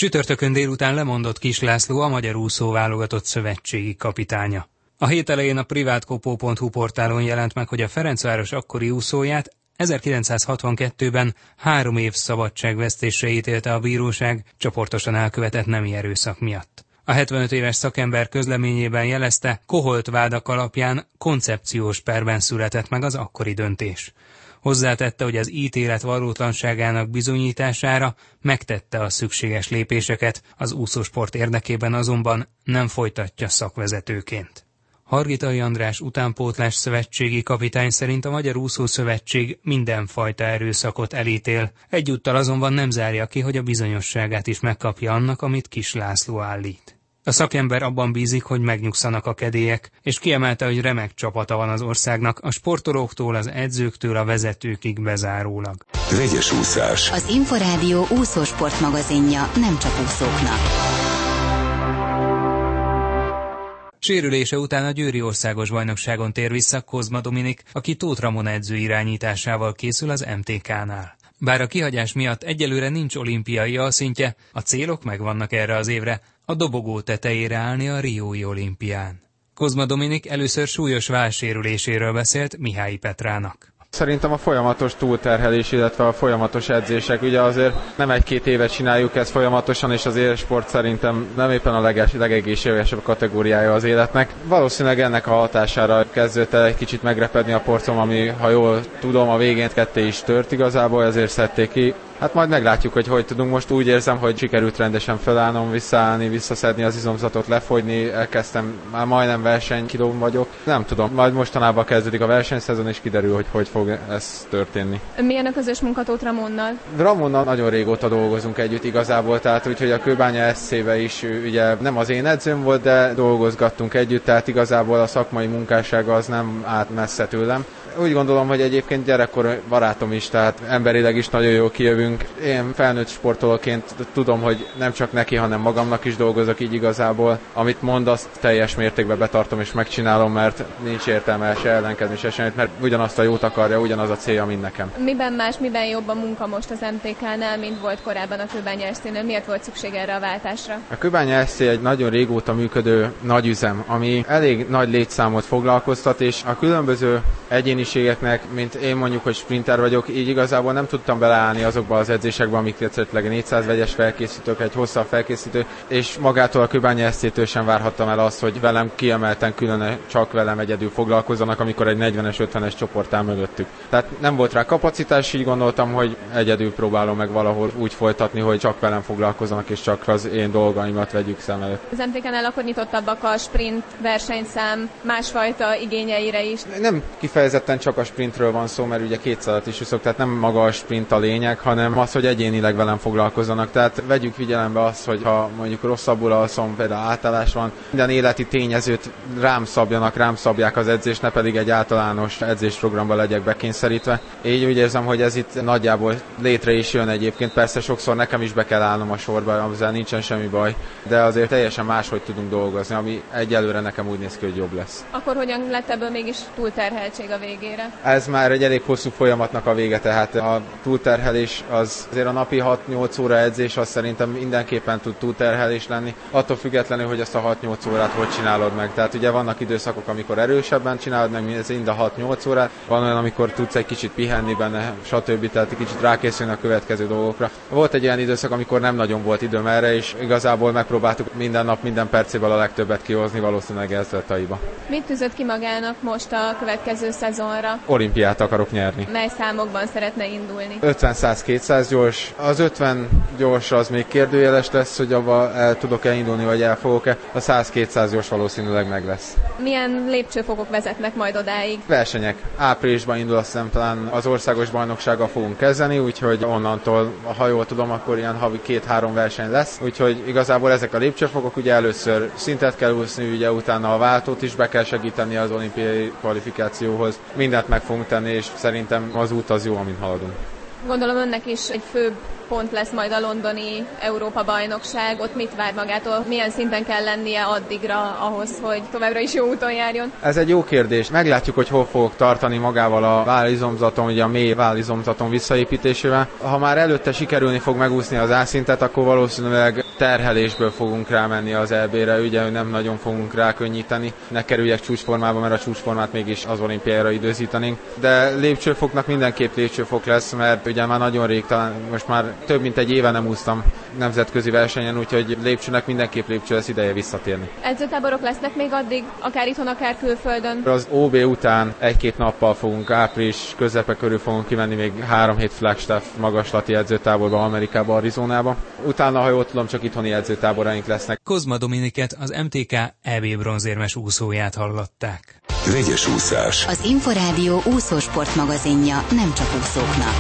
Csütörtökön délután lemondott Kiss László, a magyar úszóválogatott szövetségi kapitánya. A hét elején a privatkopó.hu portálon jelent meg, hogy a Ferencváros akkori úszóját 1962-ben 3 év szabadságvesztésre ítélte a bíróság csoportosan elkövetett nemi erőszak miatt. A 75 éves szakember közleményében jelezte, koholt vádak alapján koncepciós perben született meg az akkori döntés. Hozzátette, hogy az ítélet valótlanságának bizonyítására megtette a szükséges lépéseket, az úszósport érdekében azonban nem folytatja szakvezetőként. Hargitai András utánpótlás szövetségi kapitány szerint a Magyar Úszószövetség mindenfajta erőszakot elítél, egyúttal azonban nem zárja ki, hogy a bizonyosságát is megkapja annak, amit Kiss László állít. A szakember abban bízik, hogy megnyugszanak a kedélyek, és kiemelte, hogy remek csapata van az országnak, a sportolóktól, az edzőktől, a vezetőkig bezárólag. Vegyes úszás. Az Inforádió úszósport magazinja, nem csak úszóknak. Sérülése után a győri országos bajnokságon tér vissza Kozma Dominik, aki Tóth Ramon edző irányításával készül az MTK-nál. Bár a kihagyás miatt egyelőre nincs olimpiai alszintje, a célok megvannak erre az évre, a dobogó tetejére állni a riói olimpián. Kozma Dominik először súlyos vállsérüléséről beszélt Mihály Petrának. Szerintem a folyamatos túlterhelés, illetve a folyamatos edzések, ugye azért nem 1-2 évet csináljuk ezt folyamatosan, és az élsport szerintem nem éppen a legegészségesebb kategóriája az életnek. Valószínűleg ennek a hatására kezdődött el egy kicsit megrepedni a porcom, ami, ha jól tudom, a végén ketté is tört igazából, ezért szedték ki. Hát majd meglátjuk, hogy tudunk. Most úgy érzem, hogy sikerült rendesen felállnom, visszaállni, visszaszedni az izomzatot, lefogyni, elkezdtem, már majdnem versenykilón vagyok. Nem tudom, majd mostanában kezdődik a versenyszezon, és kiderül, hogy fog ez történni. Milyen a közös munka Tóth Ramonnal? Ramonnal nagyon régóta dolgozunk együtt igazából, tehát úgyhogy a Kőbánya SC-be is ugye nem az én edzőm volt, de dolgozgattunk együtt, tehát igazából a szakmai munkássága az nem állt messze tőlem. Úgy gondolom, hogy egyébként gyerekkor barátom is, tehát emberileg is nagyon jól kijövünk. Én felnőtt sportolóként tudom, hogy nem csak neki, hanem magamnak is dolgozok így igazából. Amit mond, azt teljes mértékben betartom és megcsinálom, mert nincs értelme se ellenkezni, se semmit, mert ugyanazt a jót akarja, ugyanaz a célja, mint nekem. Miben más, miben jobb a munka most az MTK-nál, mint volt korábban a Kőbánya SC-nél? Miért volt szükség erre a váltásra? A Kőbánya SC egy nagyon régóta működő nagyüzem, ami elég nagy létszámot foglalkoztat, és a különböző egyéniségeknek, mint én mondjuk, hogy sprinter vagyok, így igazából nem tudtam beleállni azokba az edzésekbe, amik esetleg 400 vegyes felkészítők, egy hosszabb felkészítő, és magától a Kőbánya SC-től sem várhattam el azt, hogy velem kiemelten külön csak velem egyedül foglalkozzanak, amikor egy 40-es, 50-es csoport áll mögöttük. Tehát nem volt rá kapacitás, így gondoltam, hogy egyedül próbálom meg valahol úgy folytatni, hogy csak velem foglalkozzanak, és csak az én dolgaimat vegyük szem előtt. Az MTK-nál akkor nyitottabbak a sprint versenyszám másfajta igényeire is? Nem kifejezetten csak a sprintről van szó, mert ugye 200-at is úszok, tehát nem maga a sprint a lényeg, hanem az, hogy egyénileg velem foglalkozzanak. Tehát vegyük figyelembe azt, hogy ha mondjuk rosszabbul alszom, például átállás van, minden életi tényezőt rám szabják az edzést, ne pedig egy általános edzésprogramba legyek bekényszerítve. Így úgy érzem, hogy ez itt nagyjából létre is jön egyébként. Persze sokszor nekem is be kell állnom a sorba, ezzel nincsen semmi baj, de azért teljesen máshogy tudunk dolgozni, ami egyelőre nekem úgy néz ki, hogy jobb lesz. Akkor hogyan lett ebből mégis túlterheltség a végére? Ez már egy elég hosszú folyamatnak a vége, tehát a túlterhelés az azért a napi 6-8 óra edzés, az szerintem mindenképpen tud túlterhelés lenni, attól függetlenül, hogy azt a 6-8 órát hogy csinálod meg. Tehát ugye vannak időszakok, amikor erősebben csinálod meg, mint ez mind a 6-8 órát, van olyan, amikor tudsz egy kicsit pihenni benne, stb. Tehát egy kicsit rákészülni a következő dolgokra. Volt egy olyan időszak, amikor nem nagyon volt időm erre, és igazából megpróbáltuk minden nap, minden percéből a legtöbbet kihozni, valószínűleg ez lett a hiba. Mit tűzött ki magának most a következő szezonra? Olimpiát akarok nyerni. Mely számokban szeretne indulni? 50-100-200 gyors. Az 50 gyors az még kérdőjeles lesz, hogy abba el tudok-e indulni, vagy el fogok-e. A 100-200 gyors valószínűleg meg lesz. Milyen lépcsőfokok vezetnek majd odáig? Versenyek. Áprilisban indul, azt hiszem, talán az országos bajnoksággal fogunk kezdeni, úgyhogy onnantól, ha jól tudom, akkor ilyen havi 2-3 verseny lesz. Úgyhogy igazából ezek a lépcsőfokok, ugye először szintet kell úszni, ugye utána a váltót is be kell segíteni az olimpiai kvalifikációhoz. Mindent meg fogunk tenni, és szerintem az út az jó, amin haladunk. Gondolom önnek is egy fő pont lesz majd a londoni Európa-bajnokság. Ott mit vár magától? Milyen szinten kell lennie addigra ahhoz, hogy továbbra is jó úton járjon? Ez egy jó kérdés. Meglátjuk, hogy hol fogok tartani magával a vállizomzaton, ugye a mély vállizomzaton visszaépítésével. Ha már előtte sikerülni fog megúszni az A-szintet, akkor valószínűleg terhelésből fogunk rámenni az EB-re, ugye nem nagyon fogunk rákönnyíteni, ne kerüljek csúcsformába, mert a csúcsformát mégis az olimpiára időzítenénk. De lépcsőfoknak mindenképp lépcsőfok lesz, mert ugye már nagyon rég, talán most már több mint egy éve nem úsztam nemzetközi versenyen, úgyhogy lépcsőnek mindenképp lépcső lesz, ideje visszatérni. Edzőtáborok lesznek még addig, akár itthon, akár külföldön? Az OB után 1-2 nappal fogunk, április közepe körül fogunk kimenni még 3 hét Flagstaff magaslati edzőtáborba, Amerikába, Arizonába. Utána, ha jól tudom, csak itthoni edzőtáboraink lesznek. Kozma Dominiket, az MTK EB bronzérmes úszóját hallották. Vegyes úszás. Az Inforádió úszósport magazinja nem csak úszóknak.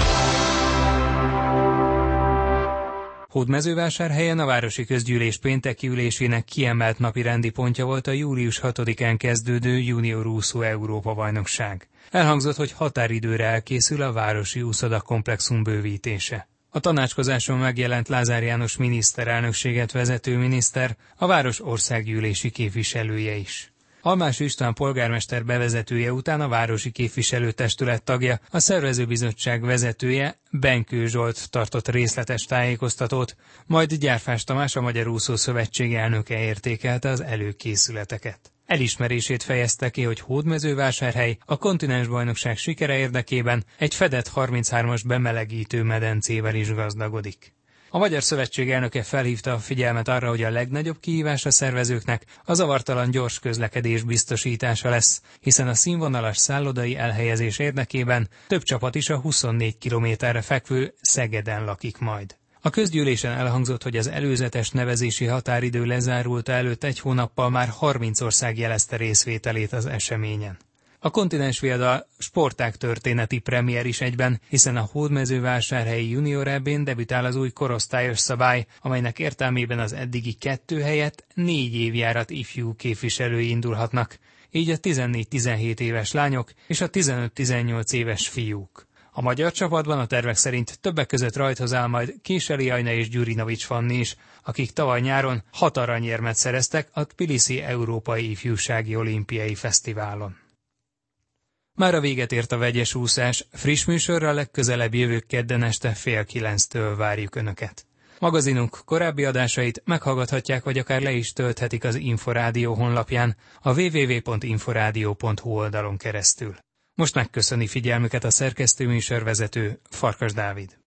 Hódmezővásárhelyen a Városi Közgyűlés pénteki ülésének kiemelt napi rendi pontja volt a július 6-án kezdődő junior úszó Európa-bajnokság. Elhangzott, hogy határidőre elkészül a városi úszodakomplexum bővítése. A tanácskozáson megjelent Lázár János miniszterelnökséget vezető miniszter, a város országgyűlési képviselője is. Almás István polgármester bevezetője után a városi képviselőtestület tagja, a szervezőbizottság vezetője, Benkő Zsolt tartott részletes tájékoztatót, majd Gyárfás Tamás, a Magyar Úszó Szövetség elnöke értékelte az előkészületeket. Elismerését fejezte ki, hogy Hódmezővásárhely a kontinensbajnokság sikere érdekében egy fedett 33-as bemelegítő medencével is gazdagodik. A Magyar Szövetség elnöke felhívta a figyelmet arra, hogy a legnagyobb kihívás a szervezőknek a zavartalan gyors közlekedés biztosítása lesz, hiszen a színvonalas szállodai elhelyezés érdekében több csapat is a 24 kilométerre fekvő Szegeden lakik majd. A közgyűlésen elhangzott, hogy az előzetes nevezési határidő lezárulta előtt egy hónappal már 30 ország jelezte részvételét az eseményen. A kontinensviadal sportág történeti premier is egyben, hiszen a Hódmezővásárhelyi junior EB-n debütál az új korosztályos szabály, amelynek értelmében az eddigi 2 helyett 4 évjárat ifjú képviselői indulhatnak, így a 14-17 éves lányok és a 15-18 éves fiúk. A magyar csapatban a tervek szerint többek között rajthoz áll majd Késeli Ajna és Gyurinovics Fanni is, akik tavaly nyáron 6 aranyérmet szereztek a Tbilisi Európai Ifjúsági Olimpiai Fesztiválon. Mára véget ért a vegyes úszás, friss műsorra legközelebb jövő kedden este 8:30-től várjuk Önöket. Magazinunk korábbi adásait meghallgathatják, vagy akár le is tölthetik az Inforádió honlapján, a www.inforadio.hu oldalon keresztül. Most megköszöni figyelmüket a szerkesztő műsorvezető, Farkas Dávid.